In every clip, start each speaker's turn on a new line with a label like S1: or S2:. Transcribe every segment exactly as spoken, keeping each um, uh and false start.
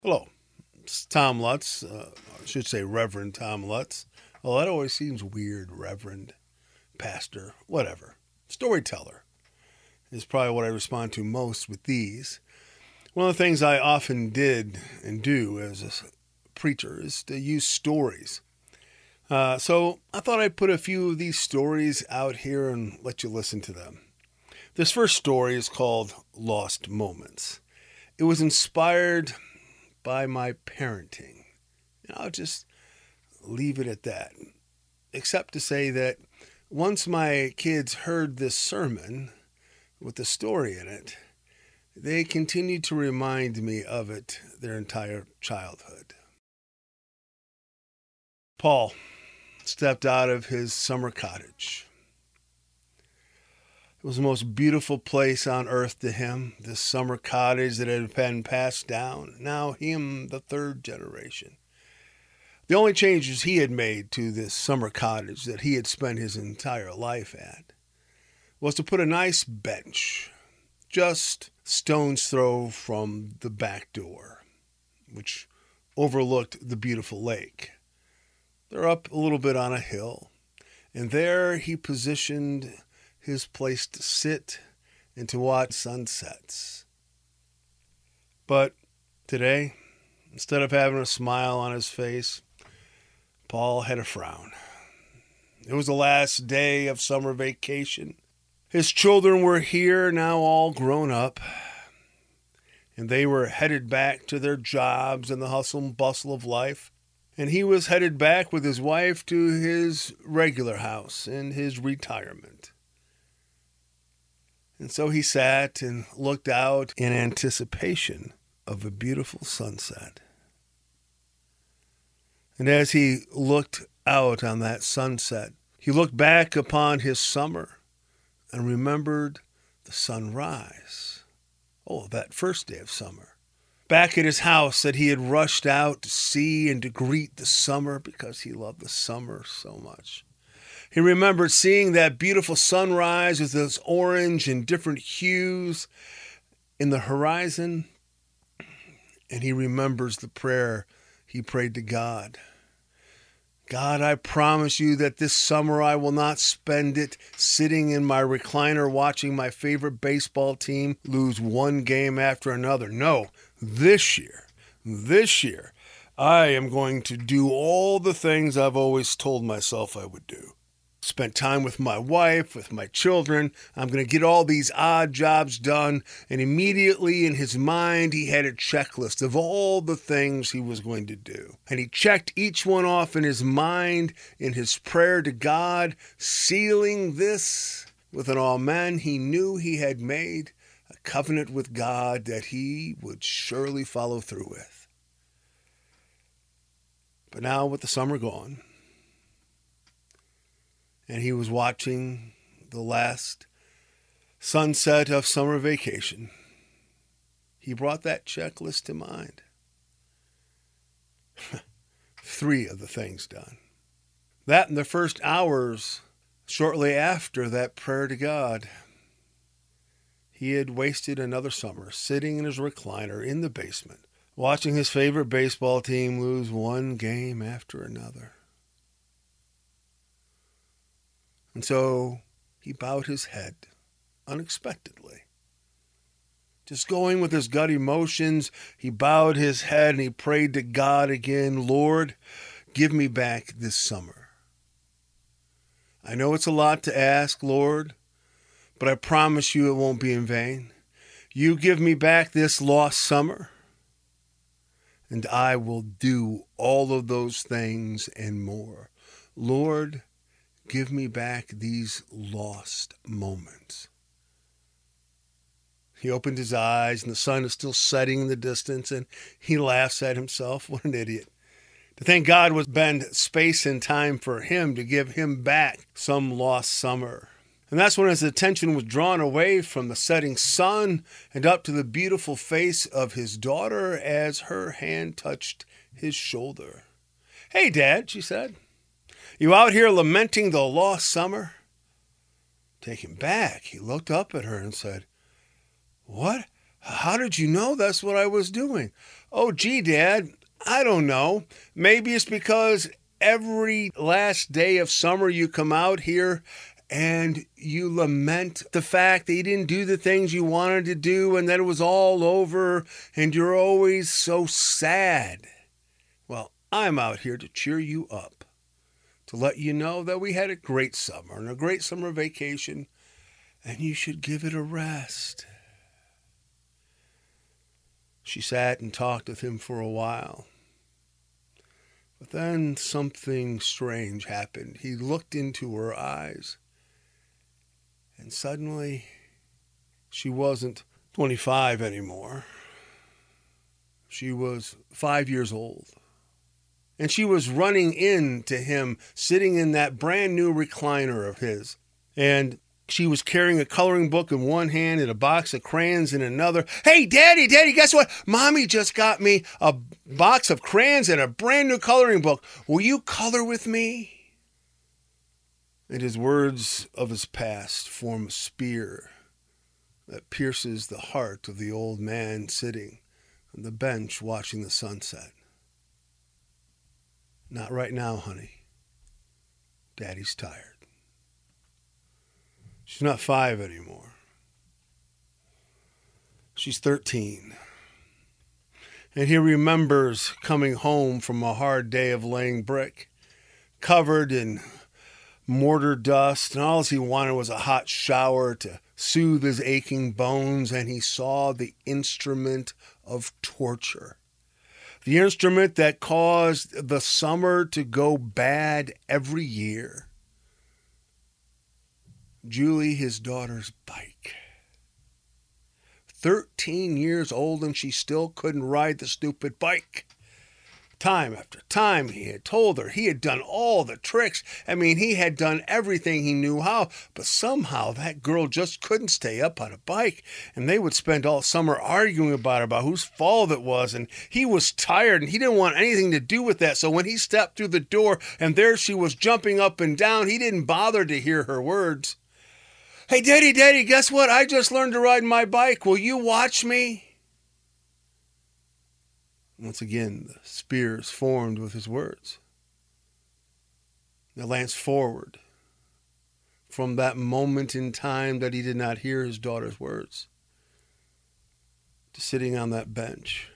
S1: Hello, it's Tom Lutz. Uh, I should say Reverend Tom Lutz. Well, that always seems weird, Reverend, Pastor, whatever. Storyteller is probably what I respond to most with these. One of the things I often did and do as a preacher is to use stories. Uh, so I thought I'd put a few of these stories out here and let you listen to them. This first story is called Lost Moments. It was inspired by my parenting. And I'll just leave it at that. Except to say that once my kids heard this sermon with the story in it, they continued to remind me of it their entire childhood. Paul stepped out of his summer cottage. It was the most beautiful place on earth to him, this summer cottage that had been passed down, now him, the third generation. The only changes he had made to this summer cottage that he had spent his entire life at was to put a nice bench just stone's throw from the back door, which overlooked the beautiful lake. They're up a little bit on a hill, and there he positioned his place to sit and to watch sunsets. But today, instead of having a smile on his face, Paul had a frown. It was the last day of summer vacation. His children were here, now all grown up, and they were headed back to their jobs and the hustle and bustle of life. And he was headed back with his wife to his regular house in his retirement. And so he sat and looked out in anticipation of a beautiful sunset. And as he looked out on that sunset, he looked back upon his summer and remembered the sunrise. Oh, that first day of summer. Back at his house that he had rushed out to see and to greet the summer because he loved the summer so much. He remembered seeing that beautiful sunrise with those orange and different hues in the horizon. And he remembers the prayer he prayed to God. God, I promise you that this summer I will not spend it sitting in my recliner watching my favorite baseball team lose one game after another. No, this year, this year, I am going to do all the things I've always told myself I would do. Spent time with my wife, with my children. I'm going to get all these odd jobs done. And immediately in his mind, he had a checklist of all the things he was going to do. And he checked each one off in his mind, in his prayer to God, sealing this with an amen. He knew he had made a covenant with God that he would surely follow through with. But now with the summer gone, and he was watching the last sunset of summer vacation, he brought that checklist to mind. Three of the things done. That in the first hours shortly after that prayer to God, he had wasted another summer sitting in his recliner in the basement, watching his favorite baseball team lose one game after another. And so he bowed his head unexpectedly. Just going with his gut emotions, he bowed his head and he prayed to God again, Lord, give me back this summer. I know it's a lot to ask, Lord, but I promise you it won't be in vain. You give me back this lost summer, and I will do all of those things and more. Lord, give me back these lost moments. He opened his eyes, and the sun is still setting in the distance, and he laughs at himself. What an idiot. To think God would bend space and time for him to give him back some lost summer. And that's when his attention was drawn away from the setting sun and up to the beautiful face of his daughter as her hand touched his shoulder. Hey, Dad, she said. You out here lamenting the lost summer? Taken back, he looked up at her and said, What? How did you know that's what I was doing? Oh, gee, Dad, I don't know. Maybe it's because every last day of summer you come out here and you lament the fact that you didn't do the things you wanted to do and that it was all over and you're always so sad. Well, I'm out here to cheer you up, to let you know that we had a great summer and a great summer vacation, and you should give it a rest. She sat and talked with him for a while. But then something strange happened. He looked into her eyes, and suddenly she wasn't twenty-five anymore. She was five years old. And she was running into him, sitting in that brand new recliner of his. And she was carrying a coloring book in one hand and a box of crayons in another. Hey, Daddy, Daddy, guess what? Mommy just got me a box of crayons and a brand new coloring book. Will you color with me? And his words of his past form a spear that pierces the heart of the old man sitting on the bench watching the sunset. Not right now, honey. Daddy's tired. She's not five anymore. She's thirteen. And he remembers coming home from a hard day of laying brick, covered in mortar dust, and all he wanted was a hot shower to soothe his aching bones, and he saw the instrument of torture. The instrument that caused the summer to go bad every year. Julie, his daughter's bike. Thirteen years old and she still couldn't ride the stupid bike. Time after time he had told her he had done all the tricks. I mean, he had done everything he knew how, but somehow that girl just couldn't stay up on a bike. And they would spend all summer arguing about it, about whose fault it was. And he was tired and he didn't want anything to do with that. So when he stepped through the door and there she was jumping up and down, he didn't bother to hear her words. Hey, Daddy, Daddy, guess what? I just learned to ride my bike. Will you watch me? Once again, the spears formed with his words. They lanced forward from that moment in time that he did not hear his daughter's words to sitting on that bench.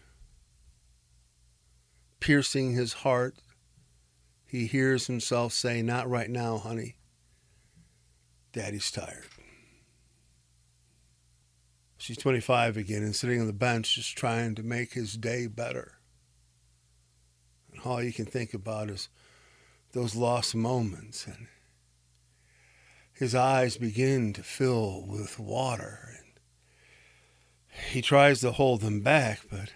S1: Piercing his heart, he hears himself say, not right now, honey. Daddy's tired. She's twenty-five again and sitting on the bench just trying to make his day better. And all you can think about is those lost moments. And his eyes begin to fill with water. And he tries to hold them back, but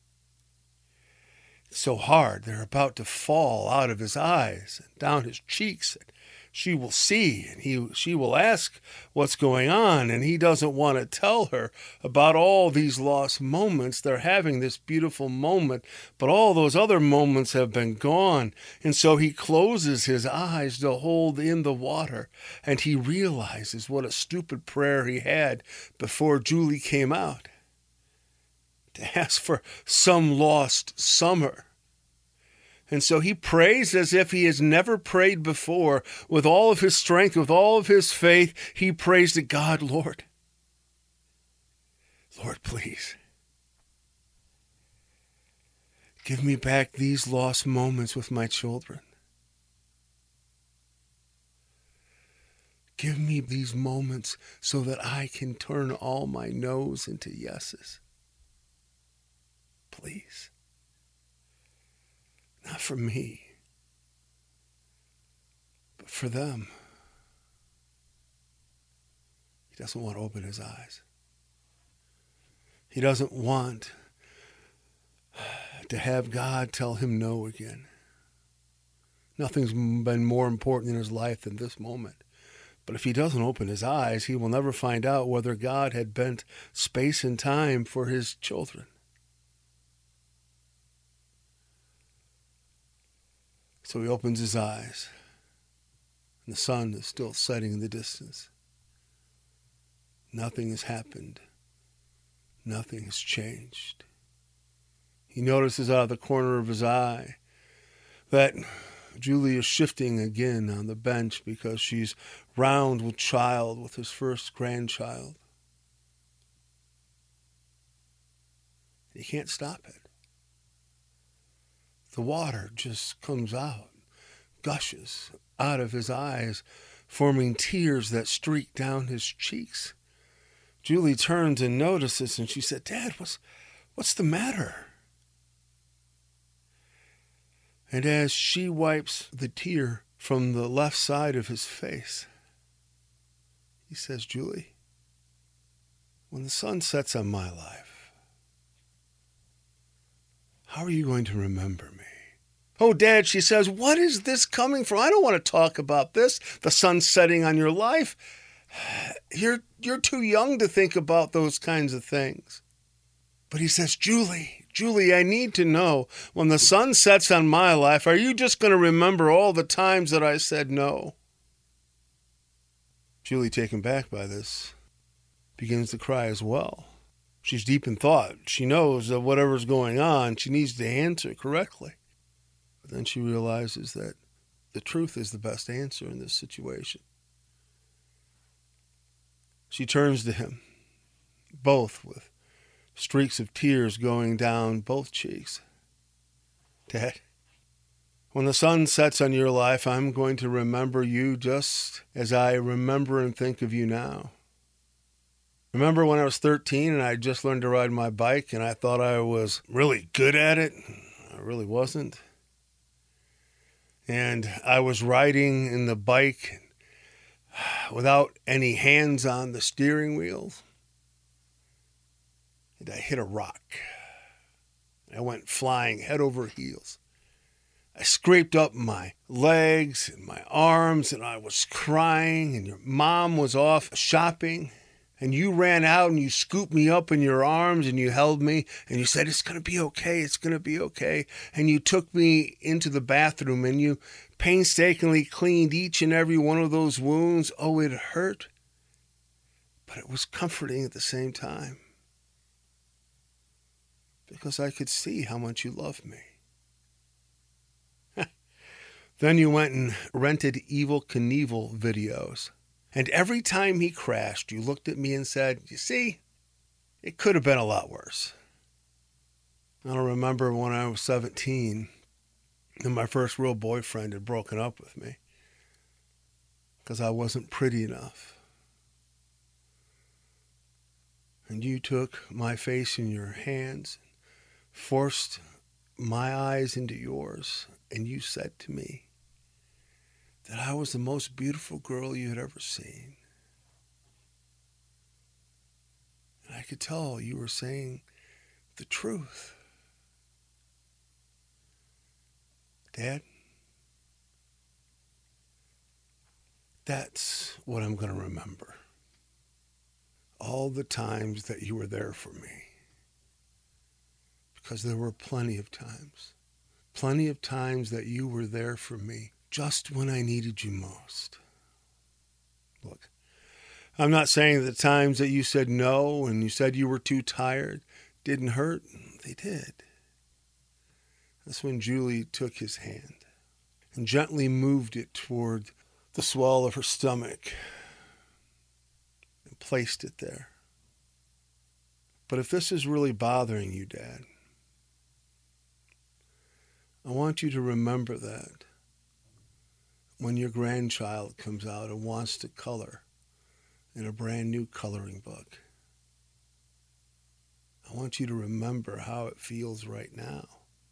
S1: it's so hard. They're about to fall out of his eyes and down his cheeks. And she will see, and he, she will ask what's going on, and he doesn't want to tell her about all these lost moments. They're having this beautiful moment, but all those other moments have been gone, and so he closes his eyes to hold in the water, and he realizes what a stupid prayer he had before Julie came out, to ask for some lost summer. And so he prays as if he has never prayed before. With all of his strength, with all of his faith, he prays to God, Lord, Lord, please, give me back these lost moments with my children. Give me these moments so that I can turn all my no's into yeses. Please. Not for me, but for them. He doesn't want to open his eyes. He doesn't want to have God tell him no again. Nothing's been more important in his life than this moment. But if he doesn't open his eyes, he will never find out whether God had bent space and time for his children. So he opens his eyes, and the sun is still setting in the distance. Nothing has happened. nothing has changed. He notices out of the corner of his eye that Julie is shifting again on the bench because she's round with child, with his first grandchild. He can't stop it. The water just comes out, gushes out of his eyes, forming tears that streak down his cheeks. Julie turns and notices, and she said, "Dad, what's, what's the matter?" And as she wipes the tear from the left side of his face, he says, "Julie, when the sun sets on my life, how are you going to remember me?" "Oh, Dad," she says, "what is this coming from? I don't want to talk about this, the sun setting on your life. You're, you're too young to think about those kinds of things." But he says, Julie, Julie, I need to know, when the sun sets on my life, are you just going to remember all the times that I said no?" Julie, taken back by this, begins to cry as well. She's deep in thought. She knows that whatever's going on, she needs to answer correctly. But then she realizes that the truth is the best answer in this situation. She turns to him, both with streaks of tears going down both cheeks. "Dad, when the sun sets on your life, I'm going to remember you just as I remember and think of you now. Remember when I was thirteen and I just learned to ride my bike and I thought I was really good at it? I really wasn't. And I was riding in the bike without any hands on the steering wheel. And I hit a rock. I went flying head over heels. I scraped up my legs and my arms, and I was crying, and your mom was off shopping, and you ran out and you scooped me up in your arms and you held me and you said, "It's going to be okay, it's going to be okay." And you took me into the bathroom and you painstakingly cleaned each and every one of those wounds. Oh, it hurt, but it was comforting at the same time, because I could see how much you loved me. Then you went and rented Evel Knievel videos. And every time he crashed, you looked at me and said, "You see, it could have been a lot worse." I don't remember when I was seventeen and my first real boyfriend had broken up with me because I wasn't pretty enough. And you took my face in your hands, forced my eyes into yours, and you said to me that I was the most beautiful girl you had ever seen. And I could tell you were saying the truth. Dad, that's what I'm going to remember. All the times that you were there for me. Because there were plenty of times. Plenty of times that you were there for me just when I needed you most. Look, I'm not saying the times that you said no and you said you were too tired didn't hurt. They did. That's when Julie took his hand and gently moved it toward the swell of her stomach and placed it there. But if this is really bothering you, Dad, I want you to remember that when your grandchild comes out and wants to color in a brand new coloring book, I want you to remember how it feels right now.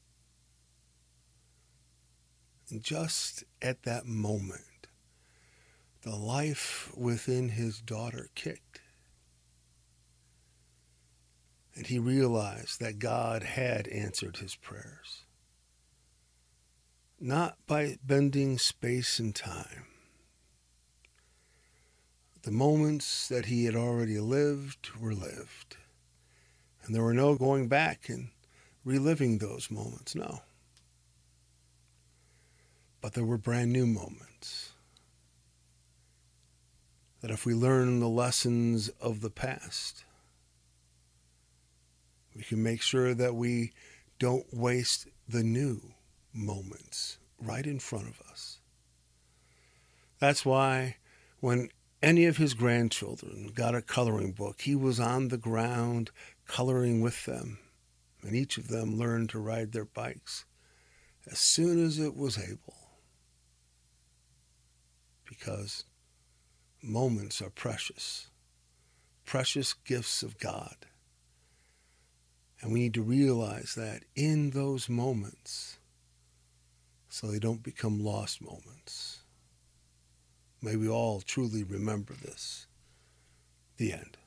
S1: And just at that moment, the life within his daughter kicked. And he realized that God had answered his prayers. Not by bending space and time. The moments that he had already lived were lived. And there were no going back and reliving those moments, no. But there were brand new moments. That if we learn the lessons of the past, We can make sure that we don't waste the new moments right in front of us. That's why when any of his grandchildren got a coloring book, he was on the ground coloring with them, and each of them learned to ride their bikes as soon as it was able. Because moments are precious, precious gifts of God. And we need to realize that in those moments so they don't become lost moments. May we all truly remember this. The end.